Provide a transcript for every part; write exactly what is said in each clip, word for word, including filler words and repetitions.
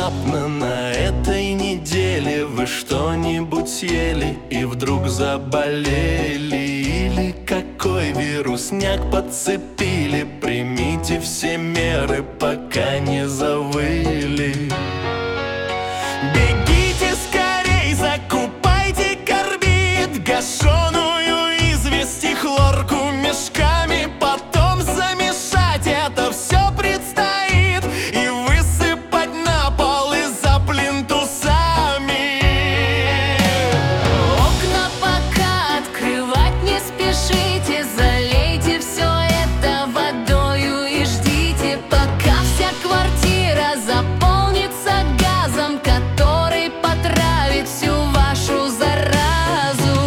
внезапно на этой неделе вы что-нибудь съели и вдруг заболели? Или какой вирусняк подцепили? Примите все меры, пока не завыли. Бегите скорей, закупайте карбид, гашеную известь и хлорку мешками. Потом замешать это все предстоит и высыпать на пол из-за плинтусами. Окна пока открывать не спешите, залейте все это водою и ждите, пока вся квартира заполнится газом, который потравит всю вашу заразу.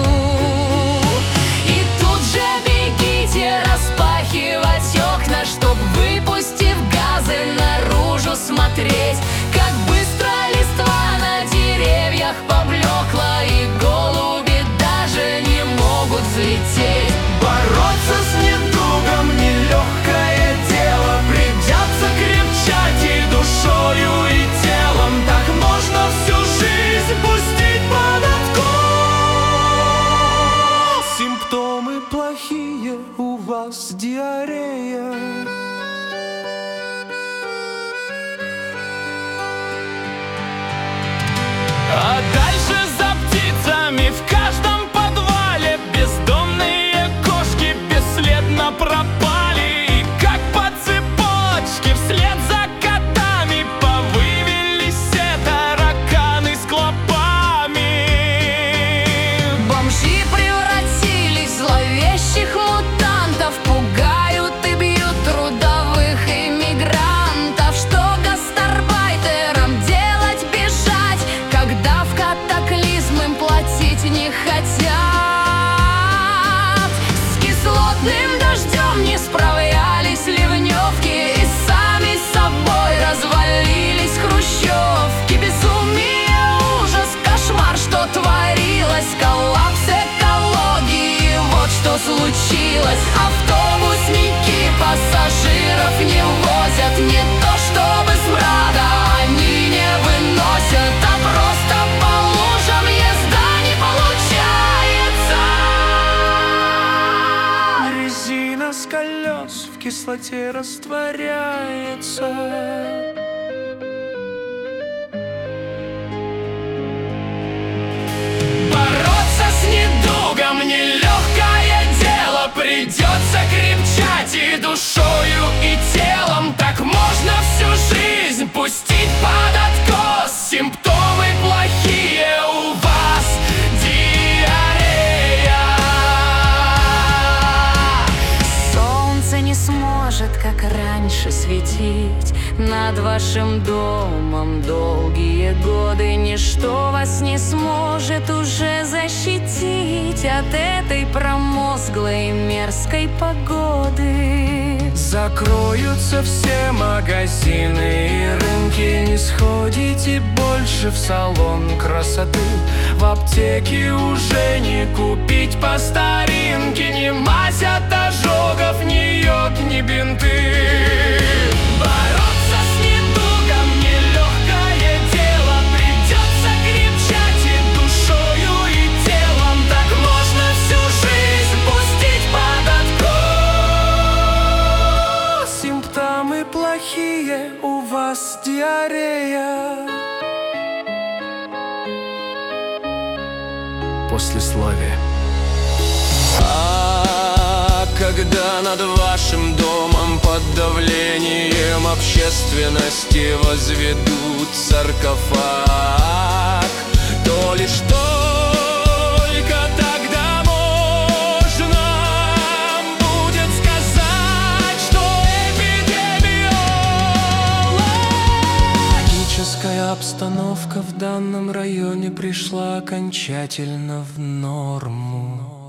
И тут же бегите распахивать окна, чтоб, выпустив газы, наружу смотреть, как быстро листва на деревьях поблекла, и голуби даже не могут взлететь. Бороться с недугом нелегкое дело, придется крепчать и душою, и телом. Так можно всю жизнь пустить под откос. Симптомы плохие, у вас диарея. А дальше за птицами в каждом подвале бездомные кошки бесследно пропали. И как по цепочке вслед за котами повывелись все тараканы с клопами. Бомжи превратились в зловещих мутантов, пугают и бьют трудовых иммигрантов. Что гастарбайтерам делать, бежать, когда в катаклизм им платить не хотят? С кислотным дождем не справлялись ливневки, и сами собой развалились хрущевки. Безумие, ужас, кошмар, что творилось, коллапс экологии, вот что случилось. Автобусники пассажиров не возят, не то чтобы смрада они не выносят, а просто по лужам езда не получается. Резина с колес в кислоте растворяется. Бороться с недугом нелегкое дело, придется крепчать и душою, и телом. Так можно всю жизнь пустить под откос. Симптомы плохие, у вас диарея. Солнце не сможет, как раньше, светить над вашим домом долгие годы. Ничто вас не сможет уже защитить от этой промозглой мерзкой погоды. Закроются все магазины и рынки, не сходите больше в салон красоты. В аптеке уже не купить по старинке ни мазь от ожогов, ни йод, ни бинты. Бороться с недугом нелегкое дело, придется крепчать и душою, и телом. Так можно всю жизнь пустить под откос. Симптомы плохие, у вас диарея. Послесловие. А когда над вашим домом под давлением общественности возведут саркофаг, то лишь только тогда можно будет сказать, что эпидемиологическая обстановка в данном районе пришла окончательно в норму.